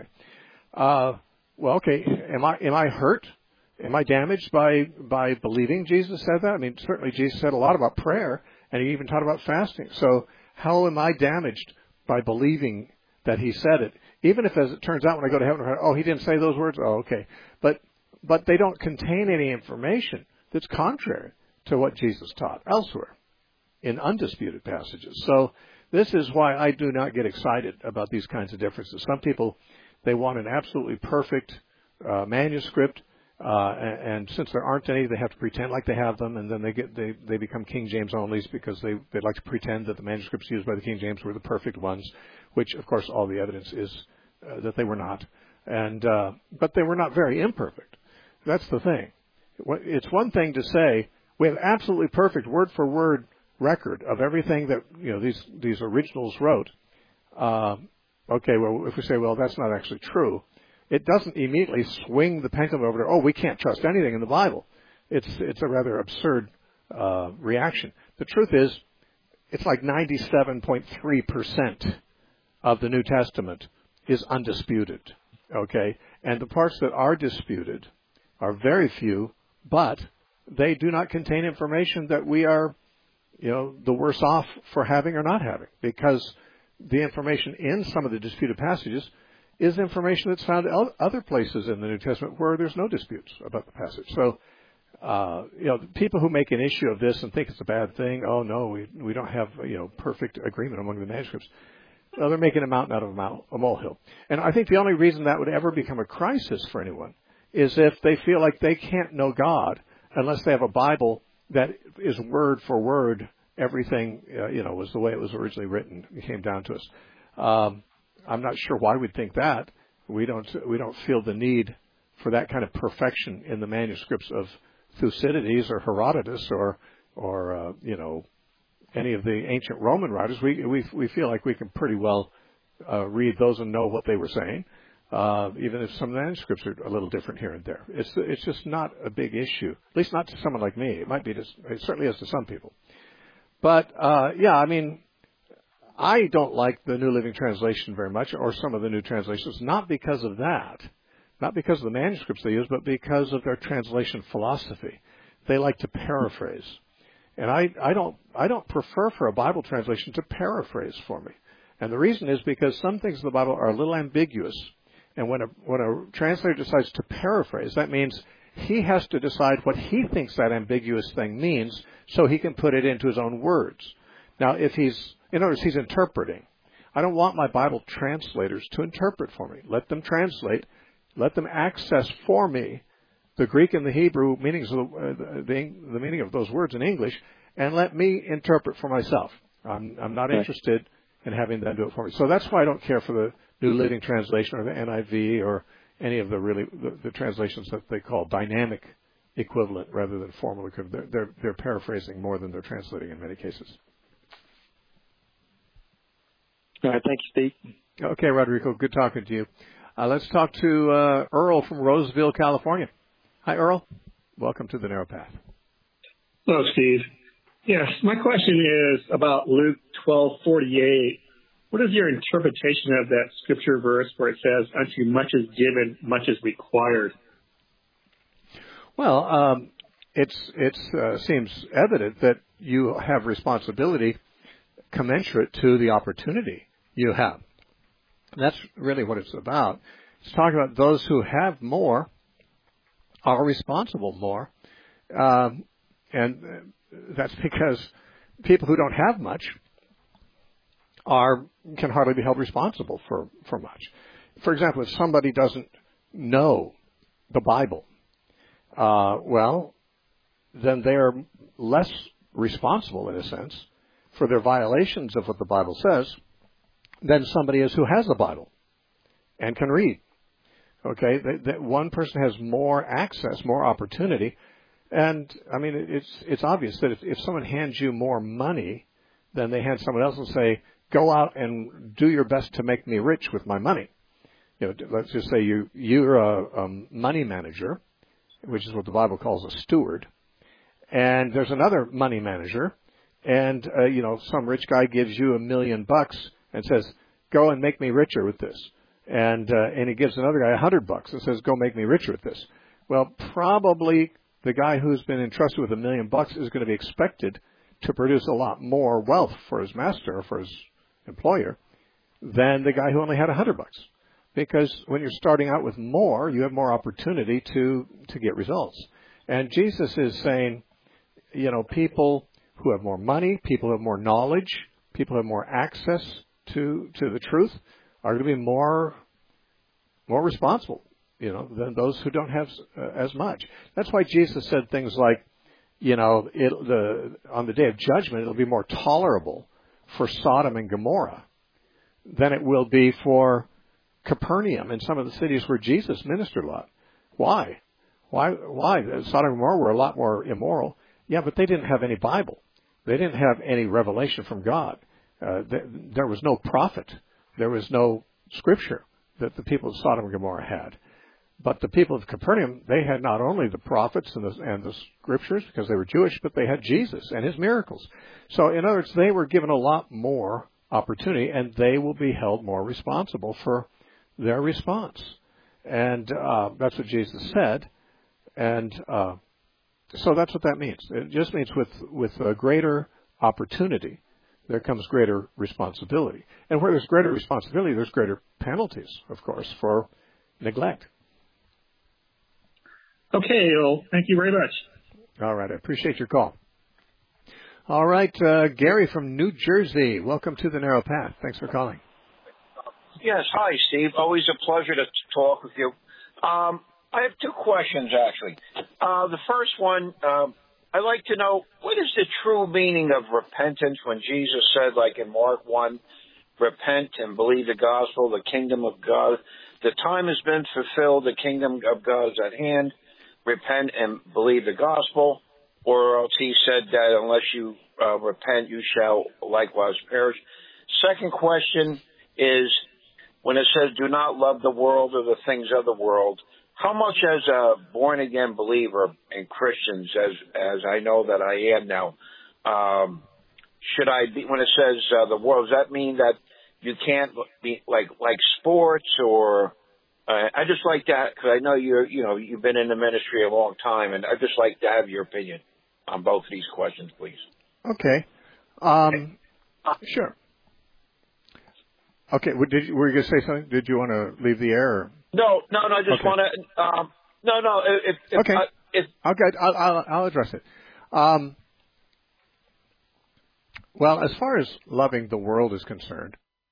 Uh, well, okay, am I, am I hurt? Am I damaged by, by believing Jesus said that? I mean, certainly Jesus said a lot about prayer, and he even taught about fasting. So how am I damaged by believing that he said it? Even if, as it turns out, when I go to heaven, oh, he didn't say those words? Oh, okay. But, but they don't contain any information that's contrary to what Jesus taught elsewhere in undisputed passages. So this is why I do not get excited about these kinds of differences. Some people, they want an absolutely perfect uh, manuscript. Uh, and, and since there aren't any, they have to pretend like they have them, and then they get they, they become King James onlys because they they like to pretend that the manuscripts used by the King James were the perfect ones, which of course all the evidence is uh, that they were not, and uh, but they were not very imperfect. That's the thing. It's one thing to say we have absolutely perfect word for word record of everything that you know these these originals wrote. Uh, okay, well if we say well that's not actually true. It doesn't immediately swing the pendulum over to, oh, we can't trust anything in the Bible. It's it's a rather absurd uh, reaction. The truth is, it's like ninety-seven point three percent of the New Testament is undisputed, okay? And the parts that are disputed, are very few, but they do not contain information that we are, you know, the worse off for having or not having, because the information in some of the disputed passages is information that's found other places in the New Testament where there's no disputes about the passage. So, uh, you know, people who make an issue of this and think it's a bad thing, oh no, we we don't have, you know, perfect agreement among the manuscripts. Well, they're making a mountain out of a, mount, a molehill. And I think the only reason that would ever become a crisis for anyone is if they feel like they can't know God unless they have a Bible that is word for word everything, uh, you know, was the way it was originally written. It came down to us. Um, I'm not sure why we'd think that. We don't we don't feel the need for that kind of perfection in the manuscripts of Thucydides or Herodotus or or uh, you know, any of the ancient Roman writers. We we we feel like we can pretty well uh, read those and know what they were saying, uh, even if some manuscripts are a little different here and there. It's it's just not a big issue, at least not to someone like me. It might be to, it certainly is to some people. But uh, yeah, I mean, I don't like the New Living Translation very much, or some of the new translations, not because of that, not because of the manuscripts they use, but because of their translation philosophy. They like to paraphrase. And I, I don't I don't prefer for a Bible translation to paraphrase for me. And the reason is because some things in the Bible are a little ambiguous. And when a when a translator decides to paraphrase, that means he has to decide what he thinks that ambiguous thing means so he can put it into his own words. Now, if he's, in other words, he's interpreting. I don't want my Bible translators to interpret for me. Let them translate. Let them access for me the Greek and the Hebrew meanings of the, uh, the, the meaning of those words in English, and let me interpret for myself. I'm, I'm not interested in having them do it for me. So that's why I don't care for the New Living Translation or the N I V or any of the really the, the translations that they call dynamic equivalent rather than formal equivalent. They're, they're, they're paraphrasing more than they're translating in many cases. All right, thank you, Steve. Okay, Rodrigo, good talking to you. Uh, let's talk to uh, Earl from Roseville, California. Hi, Earl. Welcome to the Narrow Path. Hello, Steve. Yes, my question is about Luke twelve forty-eight. What is your interpretation of that scripture verse where it says, "Unto much is given, much is required"? Well, um, it's it uh, seems evident that you have responsibility commensurate to the opportunity you have. That's really what it's about. It's talking about those who have more are responsible more, um, and that's because people who don't have much are can hardly be held responsible for, for much. For example, if somebody doesn't know the Bible, uh, well, then they are less responsible, in a sense, for their violations of what the Bible says than somebody is who has the Bible and can read. Okay, that one person has more access, more opportunity, and I mean it's it's obvious that if, if someone hands you more money than they hand someone else and say, "Go out and do your best to make me rich with my money," you know, let's just say you you're a, a money manager, which is what the Bible calls a steward, and there's another money manager, and uh, you know some rich guy gives you a million bucks and says, "Go and make me richer with this." And uh, and he gives another guy a hundred bucks and says, "Go make me richer with this." Well, probably the guy who's been entrusted with a million bucks is going to be expected to produce a lot more wealth for his master or for his employer than the guy who only had a hundred bucks. Because when you're starting out with more, you have more opportunity to to get results. And Jesus is saying, you know, people who have more money, people who have more knowledge, people who have more access to to the truth are going to be more more responsible, you know, than those who don't have uh, as much. That's why Jesus said things like, you know, it, the on the day of judgment, it'll be more tolerable for Sodom and Gomorrah than it will be for Capernaum and some of the cities where Jesus ministered a lot. Why? Why? Why? Sodom and Gomorrah were a lot more immoral. Yeah, but they didn't have any Bible. They didn't have any revelation from God. Uh, th- there was no prophet. There was no scripture that the people of Sodom and Gomorrah had. But the people of Capernaum, they had not only the prophets and the, and the scriptures because they were Jewish, but they had Jesus and his miracles. So in other words, they were given a lot more opportunity, and they will be held more responsible for their response. And uh, that's what Jesus said. And uh, so that's what that means. It just means with, with a greater opportunity, there comes greater responsibility. And where there's greater responsibility, there's greater penalties, of course, for neglect. Okay, well, thank you very much. All right, I appreciate your call. All right, uh, Gary from New Jersey, welcome to the Narrow Path. Thanks for calling. Yes, hi, Steve. Always a pleasure to talk with you. Um, I have two questions, actually. Uh, the first one, um, I'd like to know, what is the true meaning of repentance when Jesus said, like in Mark one, repent and believe the gospel, the kingdom of God. The time has been fulfilled, the kingdom of God is at hand. Repent and believe the gospel. Or else he said that unless you uh, repent, you shall likewise perish. Second question is, when it says do not love the world or the things of the world, how much as a born-again believer in Christians, as as I know that I am now, um, should I be, when it says uh, the world, does that mean that you can't be like like sports or, uh, I just like that because I know you're, you know, you've been in the ministry a long time, and I'd just like to have your opinion on both of these questions, please. Okay. Um, sure. Okay, did you, were you going to say something? Did you want to leave the air? Or? No, no, no. I just okay. want to. Um, no, no. If, if, okay. Uh, if, okay, I'll, I'll, I'll address it. Um, well, as far as loving the world is concerned,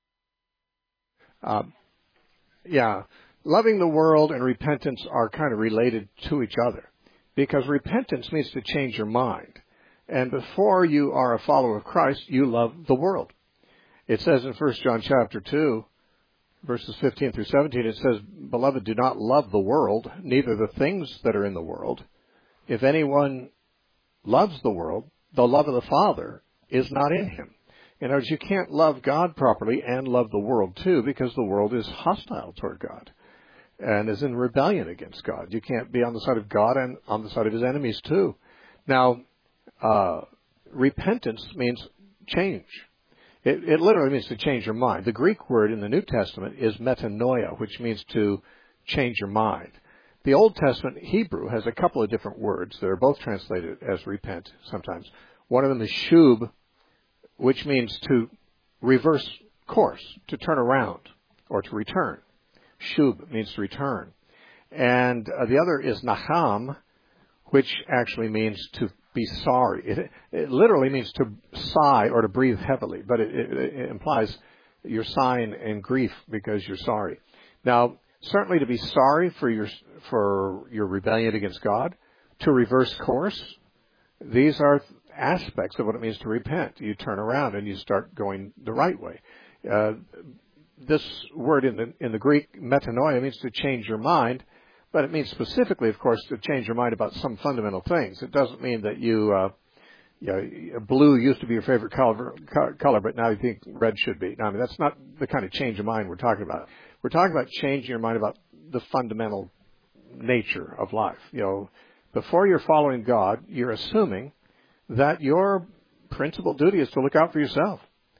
um, yeah, loving the world and repentance are kind of related to each other, because repentance means to change your mind, and before you are a follower of Christ, you love the world. It says in First John chapter two, verses fifteen through seventeen, it says, Beloved, do not love the world, neither the things that are in the world. If anyone loves the world, the love of the Father is not in him. In other words, you can't love God properly and love the world too, because the world is hostile toward God and is in rebellion against God. You can't be on the side of God and on the side of his enemies too. Now, uh, repentance means change. It, it literally means to change your mind. The Greek word in the New Testament is metanoia, which means to change your mind. The Old Testament Hebrew has a couple of different words that are both translated as repent sometimes. One of them is shub, which means to reverse course, to turn around or to return. Shub means to return. And uh, the other is naham, which actually means to be sorry. It, it literally means to sigh or to breathe heavily, but it, it, it implies you're sighing in grief because you're sorry. Now, certainly to be sorry for your for your rebellion against God, to reverse course, these are aspects of what it means to repent. You turn around and you start going the right way. Uh, this word in the in the Greek, metanoia, means to change your mind. But it means specifically, of course, to change your mind about some fundamental things. It doesn't mean that you, uh, you know, blue used to be your favorite color, color, but now you think red should be. No, I mean, that's not the kind of change of mind we're talking about. We're talking about changing your mind about the fundamental nature of life. You know, before you're following God, you're assuming that your principal duty is to look out for yourself,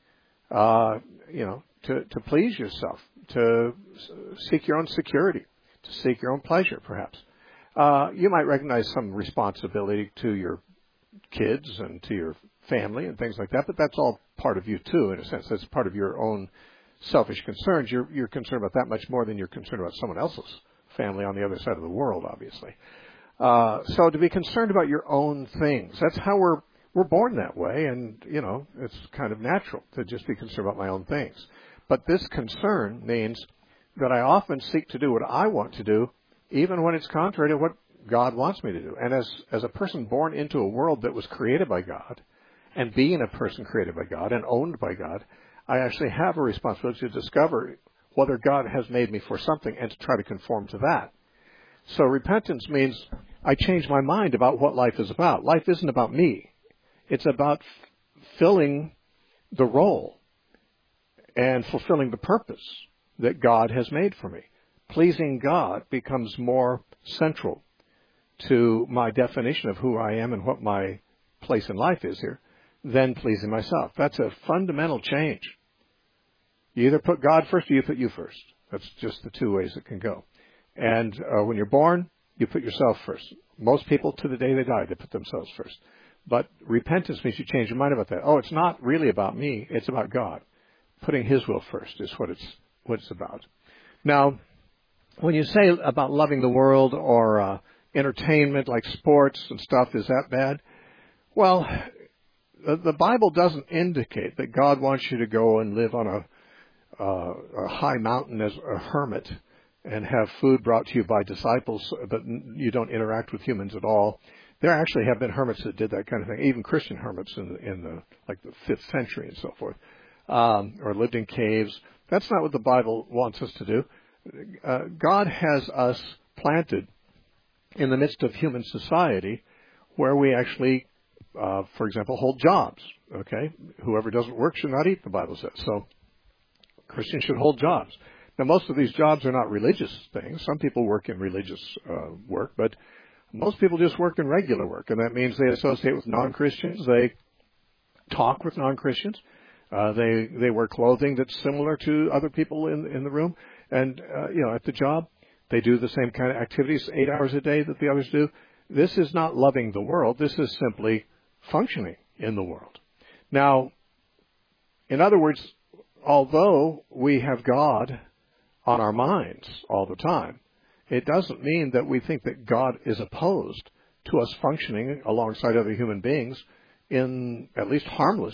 uh, you know, to, to please yourself, to seek your own security, to seek your own pleasure, perhaps. Uh, you might recognize some responsibility to your kids and to your family and things like that, but that's all part of you too, in a sense. That's part of your own selfish concerns. You're, you're concerned about that much more than you're concerned about someone else's family on the other side of the world, obviously. Uh, so to be concerned about your own things, that's how we're, we're born that way, and, you know, it's kind of natural to just be concerned about my own things. But this concern means that I often seek to do what I want to do, even when it's contrary to what God wants me to do. And as, as a person born into a world that was created by God, and being a person created by God and owned by God, I actually have a responsibility to discover whether God has made me for something and to try to conform to that. So repentance means I change my mind about what life is about. Life isn't about me. It's about f- filling the role and fulfilling the purpose that God has made for me. Pleasing God becomes more central to my definition of who I am and what my place in life is here than pleasing myself. That's a fundamental change. You either put God first or you put you first. That's just the two ways it can go. And uh, when you're born, you put yourself first. Most people, to the day they die, they put themselves first. But repentance means you change your mind about that. Oh, it's not really about me. It's about God. Putting His will first is what it's what it's about. Now, when you say about loving the world or uh, entertainment like sports and stuff, is that bad? Well, the, the Bible doesn't indicate that God wants you to go and live on a, uh, a high mountain as a hermit and have food brought to you by disciples, but you don't interact with humans at all. There actually have been hermits that did that kind of thing, even Christian hermits in the, in the like the fifth century and so forth, um, or lived in caves. That's not what the Bible wants us to do. Uh, God has us planted in the midst of human society where we actually, uh, for example, hold jobs. Okay, whoever doesn't work should not eat, the Bible says. So Christians should hold jobs. Now, most of these jobs are not religious things. Some people work in religious uh, work, but most people just work in regular work, and that means they associate with non-Christians. They talk with non-Christians. Uh, they they wear clothing that's similar to other people in in the room, and uh, you know, at the job, they do the same kind of activities eight hours a day that the others do. This is not loving the world. This is simply functioning in the world. Now, in other words, although we have God on our minds all the time, it doesn't mean that we think that God is opposed to us functioning alongside other human beings in at least harmless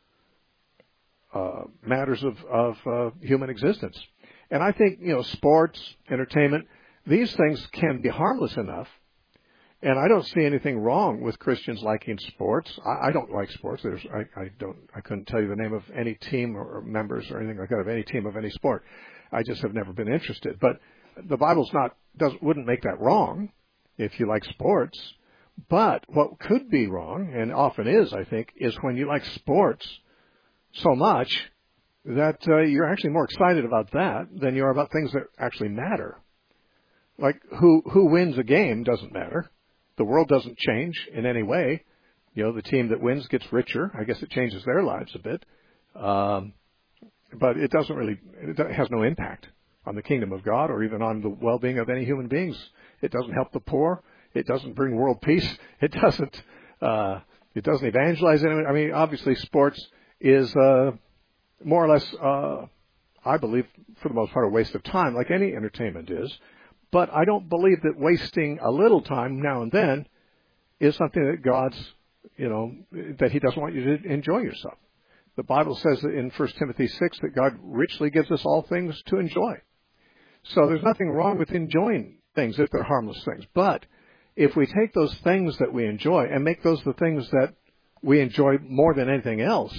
uh, matters of, of uh, human existence. And I think, you know, sports, entertainment, these things can be harmless enough. And I don't see anything wrong with Christians liking sports. I, I don't like sports. There's, I, I don't. I couldn't tell you the name of any team or, or members or anything like that of any team of any sport. I just have never been interested. But the Bible's not doesn't wouldn't make that wrong if you like sports. But what could be wrong, and often is, I think, is when you like sports so much that uh, you're actually more excited about that than you are about things that actually matter. Like who who wins a game doesn't matter. The world doesn't change in any way. You know, the team that wins gets richer. I guess it changes their lives a bit. Um, but it doesn't really, it has no impact on the kingdom of God or even on the well-being of any human beings. It doesn't help the poor. It doesn't bring world peace. It doesn't, uh, it doesn't evangelize anyone. I mean, obviously sports is, uh, more or less, uh, I believe, for the most part, a waste of time, like any entertainment is. But I don't believe that wasting a little time now and then is something that God's, you know, that He doesn't want you to enjoy yourself. The Bible says in First Timothy six that God richly gives us all things to enjoy. So there's nothing wrong with enjoying things if they're harmless things. But if we take those things that we enjoy and make those the things that we enjoy more than anything else,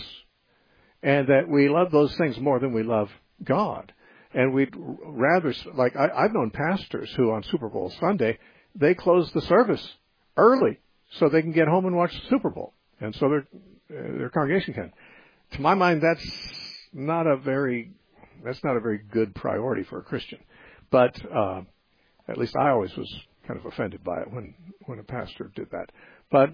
and that we love those things more than we love God, and we'd rather, like I, I've known pastors who on Super Bowl Sunday, they close the service early so they can get home and watch the Super Bowl, and so their uh, their congregation can. To my mind, that's not a very that's not a very good priority for a Christian. But uh, at least I always was kind of offended by it when when a pastor did that. But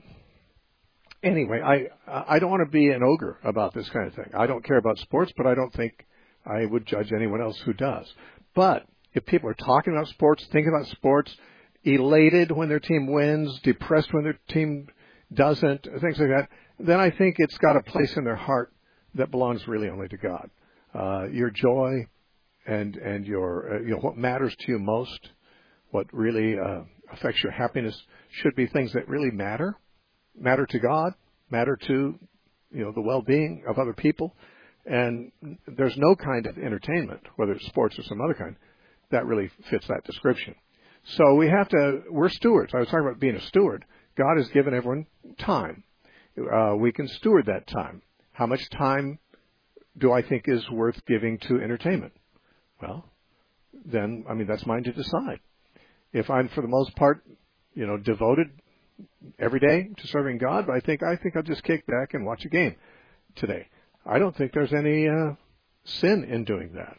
anyway, I I don't want to be an ogre about this kind of thing. I don't care about sports, but I don't think I would judge anyone else who does. But if people are talking about sports, thinking about sports, elated when their team wins, depressed when their team doesn't, things like that, then I think it's got a place in their heart that belongs really only to God. Uh, your joy and and your uh, you know what matters to you most, what really uh, affects your happiness, should be things that really matter, matter to God, matter to you know the well-being of other people. And there's no kind of entertainment, whether it's sports or some other kind, that really fits that description. So we have to, we're stewards. I was talking about being a steward. God has given everyone time. Uh, we can steward that time. How much time do I think is worth giving to entertainment? Well, then, I mean, that's mine to decide. If I'm, for the most part, you know, devoted every day to serving God, I think, I think I'll just kick back and watch a game today. I don't think there's any uh, sin in doing that.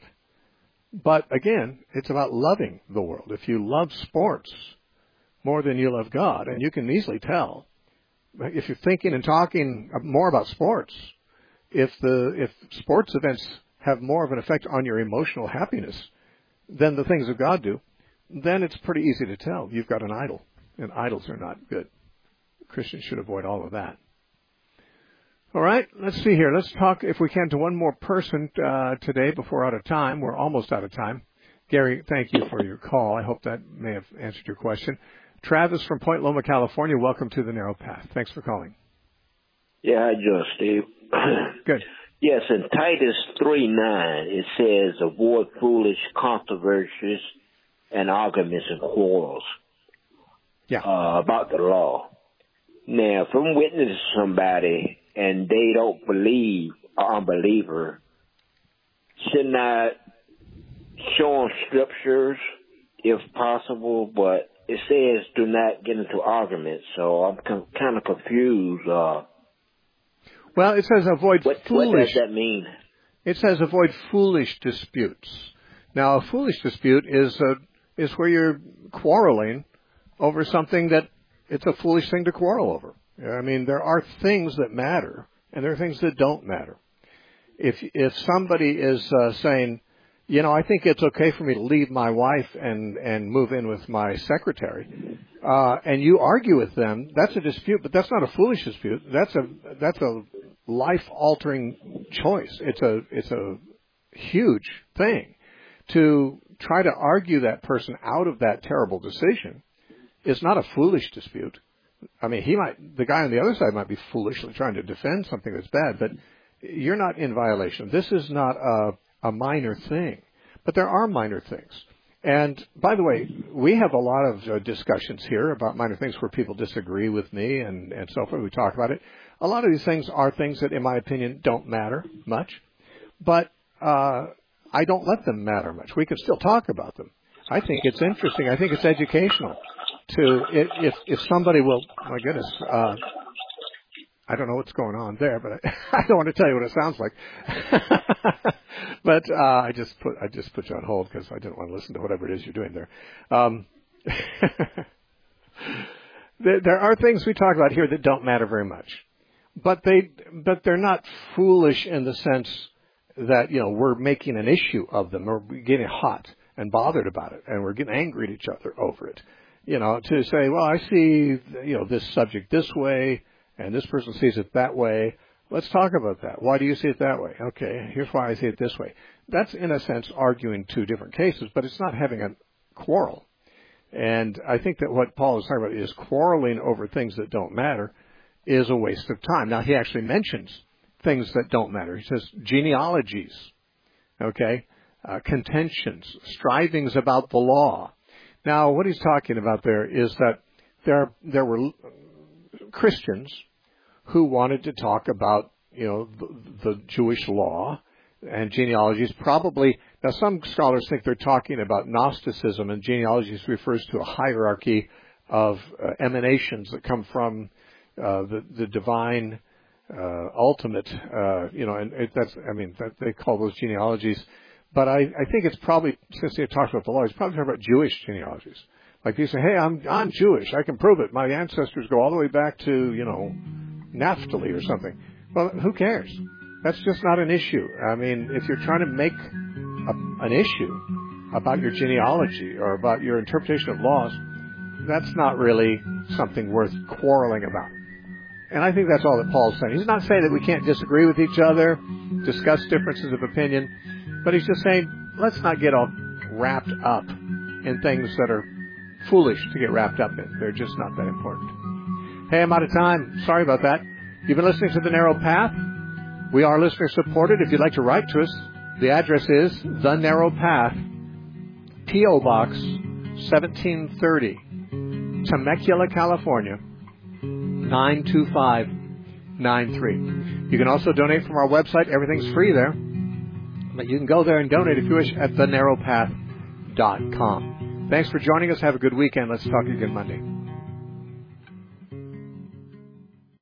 But again, it's about loving the world. If you love sports more than you love God, and you can easily tell, if you're thinking and talking more about sports, if the if sports events have more of an effect on your emotional happiness than the things of God do, then it's pretty easy to tell you've got an idol, and idols are not good. Christians should avoid all of that. All right, let's see here. Let's talk, if we can, to one more person uh, today before we're out of time. We're almost out of time. Gary, thank you for your call. I hope that may have answered your question. Travis from Point Loma, California, welcome to the Narrow Path. Thanks for calling. Yeah, hi, Joe, Steve. Good. Yes, in Titus three nine, it says, avoid foolish controversies and arguments and quarrels yeah. uh, about the law. Now, if I'm witnessing to somebody and they don't believe, or unbeliever, shouldn't I show them scriptures if possible? But it says do not get into arguments, so I'm com- kind of confused. Uh, well, it says avoid what, foolish. What does that mean? It says avoid foolish disputes. Now, a foolish dispute is a, is where you're quarreling over something that it's a foolish thing to quarrel over. I mean, there are things that matter, and there are things that don't matter. If if somebody is uh, saying, you know, I think it's okay for me to leave my wife and, and move in with my secretary, uh, and you argue with them, that's a dispute, but that's not a foolish dispute. That's a that's a life-altering choice. It's a it's a huge thing. To try to argue that person out of that terrible decision is not a foolish dispute. I mean, he might, the guy on the other side might be foolishly trying to defend something that's bad, but you're not in violation. This is not a, a minor thing, but there are minor things. And by the way, we have a lot of uh, discussions here about minor things where people disagree with me and, and so forth. We talk about it. A lot of these things are things that, in my opinion, don't matter much, but uh, I don't let them matter much. We can still talk about them. I think it's interesting. I think it's educational. To if if somebody will, my goodness, uh, I don't know what's going on there, but I, I don't want to tell you what it sounds like. but uh, I just put I just put you on hold because I didn't want to listen to whatever it is you're doing there. Um, there. There are things we talk about here that don't matter very much, but they but they're not foolish in the sense that, you know, we're making an issue of them or we're getting hot and bothered about it and we're getting angry at each other over it. You know, to say, well, I see, you know, this subject this way, and this person sees it that way. Let's talk about that. Why do you see it that way? Okay, here's why I see it this way. That's, in a sense, arguing two different cases, but it's not having a quarrel. And I think that what Paul is talking about is quarreling over things that don't matter is a waste of time. Now, he actually mentions things that don't matter. He says genealogies, okay, uh, contentions, strivings about the law. Now, what he's talking about there is that there there were Christians who wanted to talk about, you know, the, the Jewish law and genealogies. Probably, now some scholars think they're talking about Gnosticism, and genealogies refers to a hierarchy of uh, emanations that come from uh, the, the divine uh, ultimate, uh, you know, and it, that's, I mean, that, they call those genealogies. But I, I think it's probably, since he talks about the law, he's probably talking about Jewish genealogies. Like you say, hey, I'm I'm Jewish. I can prove it. My ancestors go all the way back to, you know, Naphtali or something. Well, who cares? That's just not an issue. I mean, if you're trying to make a, an issue about your genealogy or about your interpretation of laws, that's not really something worth quarreling about. And I think that's all that Paul's saying. He's not saying that we can't disagree with each other, discuss differences of opinion, but he's just saying, let's not get all wrapped up in things that are foolish to get wrapped up in. They're just not that important. Hey, I'm out of time. Sorry about that. You've been listening to The Narrow Path. We are listener supported. If you'd like to write to us, the address is The Narrow Path, P O Box seventeen thirty, Temecula, California, nine two five nine three. You can also donate from our website. Everything's free there. But you can go there and donate if you wish at the narrow path dot com. Thanks for joining us. Have a good weekend. Let's talk again Monday.